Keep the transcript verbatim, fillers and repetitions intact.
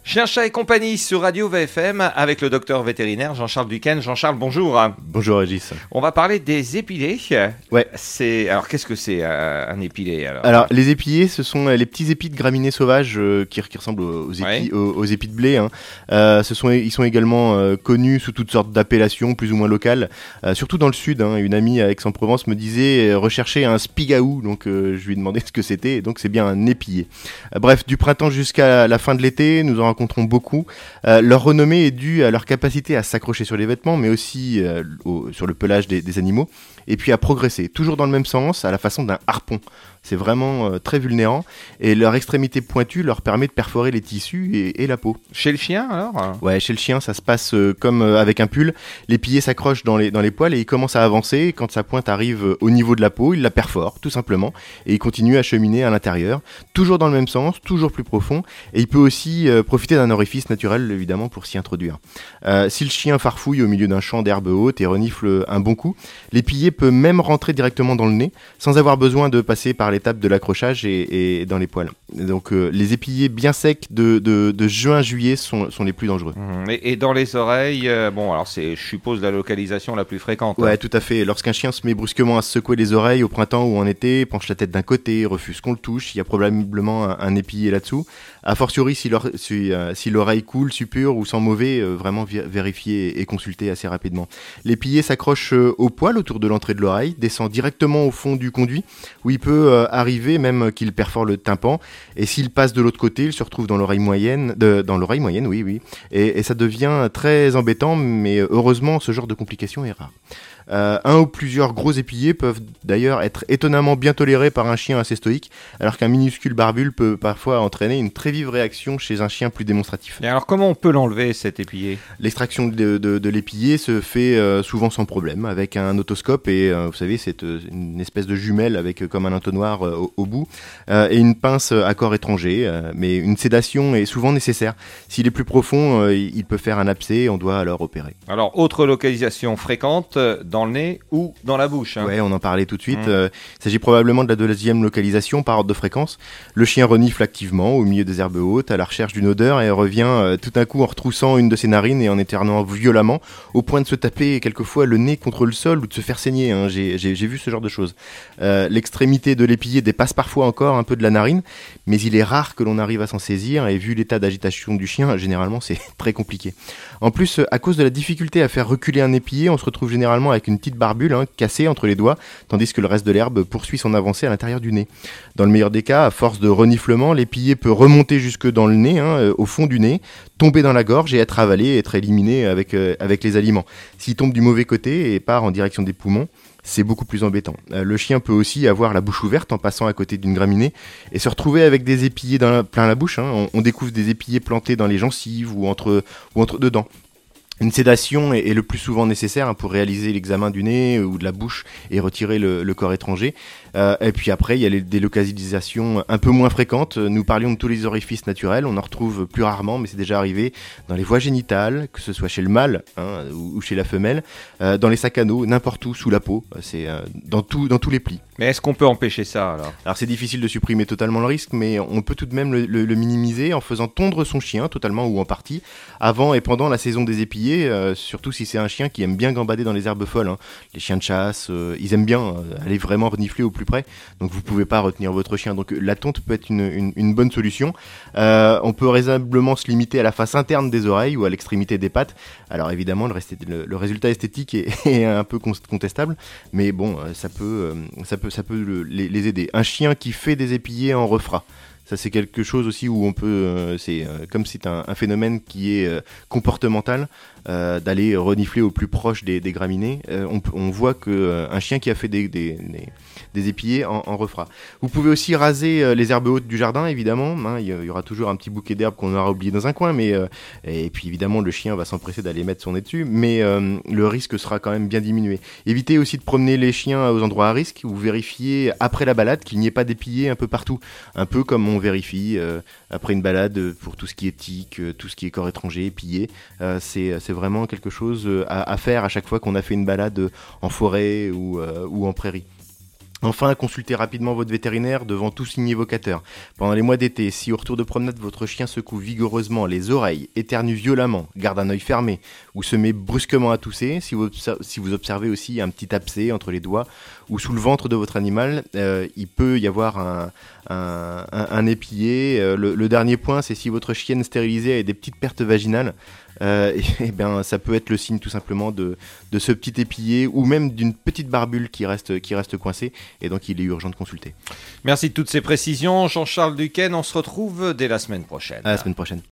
Chien, chat et compagnie sur Radio V F M avec le docteur vétérinaire Jean-Charles Duquesne. Jean-Charles, bonjour. Bonjour Régis. On va parler des épilés. Ouais. C'est... Alors, qu'est-ce que c'est euh, un épilé alors, alors, les épillés, ce sont les petits épis de graminées sauvages euh, qui, qui ressemblent aux épis, ouais. aux, aux épis de blé. Hein. Euh, ce sont, ils sont également euh, connus sous toutes sortes d'appellations, plus ou moins locales, euh, surtout dans le sud. Hein. Une amie à Aix-en-Provence me disait euh, rechercher un spigaou, donc euh, je lui ai demandé ce que c'était, et donc c'est bien un épillé. Euh, bref, du printemps jusqu'à la fin de l'été, nous en rencontrons beaucoup. Euh, leur renommée est due à leur capacité à s'accrocher sur les vêtements, mais aussi euh, au, sur le pelage des, des animaux, et puis à progresser, toujours dans le même sens, à la façon d'un harpon. C'est vraiment euh, très vulnérant, et leur extrémité pointue leur permet de perforer les tissus et, et la peau. Chez le chien alors ? Ouais, chez le chien, ça se passe euh, comme euh, avec un pull. L'épillé s'accroche dans les, dans les poils et il commence à avancer. Et quand sa pointe arrive euh, au niveau de la peau, il la perfore, tout simplement, et il continue à cheminer à l'intérieur, toujours dans le même sens, toujours plus profond, et il peut aussi euh, profiter d'un orifice naturel, évidemment, pour s'y introduire. Euh, si le chien farfouille au milieu d'un champ d'herbe haute et renifle un bon coup, l'épillé peut même rentrer directement dans le nez, sans avoir besoin de passer par l'étape de l'accrochage et, et dans les poils. Donc euh, les épillés bien secs de, de, de juin-juillet sont, sont les plus dangereux. Mmh. Et, et dans les oreilles, euh, bon alors c'est, je suppose, la localisation la plus fréquente. Ouais, hein. tout à fait. Lorsqu'un chien se met brusquement à se secouer les oreilles au printemps ou en été, penche la tête d'un côté, refuse qu'on le touche, il y a probablement un, un épillé là-dessous. A fortiori, si, leur, si, euh, si l'oreille coule, suppure ou sent mauvais, euh, vraiment vi- vérifier et consulter assez rapidement. L'épillé s'accroche euh, au poil autour de l'entrée de l'oreille, descend directement au fond du conduit, où il peut euh, arriver même qu'il perfore le tympan. Et s'il passe de l'autre côté, il se retrouve dans l'oreille moyenne, de, dans l'oreille moyenne, oui, oui. Et, et ça devient très embêtant, mais heureusement, ce genre de complication est rare. Euh, un ou plusieurs gros épillés peuvent d'ailleurs être étonnamment bien tolérés par un chien assez stoïque, alors qu'un minuscule barbule peut parfois entraîner une très vive réaction chez un chien plus démonstratif. Et alors comment on peut l'enlever cet épillé ? L'extraction de, de, de l'épillé se fait euh, souvent sans problème, avec un otoscope et euh, vous savez c'est euh, une espèce de jumelle avec euh, comme un entonnoir euh, au, au bout euh, et une pince à corps étranger, euh, mais une sédation est souvent nécessaire. S'il est plus profond, euh, il peut faire un abcès et on doit alors opérer. Alors autre localisation fréquente, dans le nez ou dans la bouche. Hein. Ouais, on en parlait tout de suite. Mmh. Euh, il s'agit probablement de la deuxième localisation par ordre de fréquence. Le chien renifle activement au milieu des herbes hautes à la recherche d'une odeur et revient euh, tout d'un coup en retroussant une de ses narines et en éternuant violemment au point de se taper quelquefois le nez contre le sol ou de se faire saigner. Hein. J'ai, j'ai, j'ai vu ce genre de choses. Euh, l'extrémité de l'épillé dépasse parfois encore un peu de la narine, mais il est rare que l'on arrive à s'en saisir et vu l'état d'agitation du chien, généralement c'est très compliqué. En plus, à cause de la difficulté à faire reculer un épillé, on se retrouve généralement avec une petite barbule hein, cassée entre les doigts, tandis que le reste de l'herbe poursuit son avancée à l'intérieur du nez. Dans le meilleur des cas, à force de reniflement, l'épillé peut remonter jusque dans le nez, hein, au fond du nez, tomber dans la gorge et être avalé et être éliminé avec, euh, avec les aliments. S'il tombe du mauvais côté et part en direction des poumons, c'est beaucoup plus embêtant. Euh, le chien peut aussi avoir la bouche ouverte en passant à côté d'une graminée et se retrouver avec des épillés dans la, plein la bouche. Hein. On, on découvre des épillés plantés dans les gencives ou entre, ou entre dedans. Une sédation est, est le plus souvent nécessaire hein, pour réaliser l'examen du nez ou de la bouche et retirer le, le corps étranger. Euh, et puis après, il y a les délocalisations un peu moins fréquentes. Nous parlions de tous les orifices naturels, on en retrouve plus rarement, mais c'est déjà arrivé dans les voies génitales, que ce soit chez le mâle hein, ou, ou chez la femelle, euh, dans les sacs à dos, n'importe où, sous la peau, c'est euh, dans, tout, dans tous les plis. Mais est-ce qu'on peut empêcher ça alors ? Alors c'est difficile de supprimer totalement le risque, mais on peut tout de même le, le, le minimiser en faisant tondre son chien, totalement ou en partie, avant et pendant la saison des épillés, euh, surtout si c'est un chien qui aime bien gambader dans les herbes folles. Hein. Les chiens de chasse, euh, ils aiment bien euh, aller vraiment renifler au plus près, donc vous pouvez pas retenir votre chien. Donc la tonte peut être une, une, une bonne solution. Euh, on peut raisonnablement se limiter à la face interne des oreilles ou à l'extrémité des pattes. Alors évidemment, le, reste, le, le résultat esthétique est, est un peu contestable, mais bon, ça peut, ça peut, ça peut le, les, les aider. Un chien qui fait des épillés en refera. Ça, c'est quelque chose aussi où on peut, euh, c'est euh, comme c'est un, un phénomène qui est euh, comportemental, euh, d'aller renifler au plus proche des, des graminées. Euh, on, on voit que euh, un chien qui a fait des, des, des, des épillés en, en refera. Vous pouvez aussi raser euh, les herbes hautes du jardin, évidemment. Hein, il y aura toujours un petit bouquet d'herbes qu'on aura oublié dans un coin, mais euh, et puis évidemment le chien va s'empresser d'aller mettre son nez dessus, mais euh, le risque sera quand même bien diminué. Évitez aussi de promener les chiens aux endroits à risque ou vérifiez après la balade qu'il n'y ait pas d'épillés un peu partout, un peu comme on vérifie euh, après une balade pour tout ce qui est tique, euh, tout ce qui est corps étranger, épillé. Euh, c'est, c'est vraiment quelque chose à, à faire à chaque fois qu'on a fait une balade en forêt ou, euh, ou en prairie. Enfin, consultez rapidement votre vétérinaire devant tout signe évocateur. Pendant les mois d'été, si au retour de promenade votre chien secoue vigoureusement les oreilles, éternue violemment, garde un œil fermé ou se met brusquement à tousser, si vous, obser- si vous observez aussi un petit abcès entre les doigts ou sous le ventre de votre animal, euh, il peut y avoir un, un, un, un épillé. Euh, le, le dernier point, c'est si votre chienne stérilisée a des petites pertes vaginales. Euh, et, et ben, ça peut être le signe tout simplement de, de ce petit épillé ou même d'une petite barbule qui reste, qui reste coincée, et donc il est urgent de consulter. Merci de toutes ces précisions. Jean-Charles Duquesne, on se retrouve dès la semaine prochaine. À la semaine prochaine.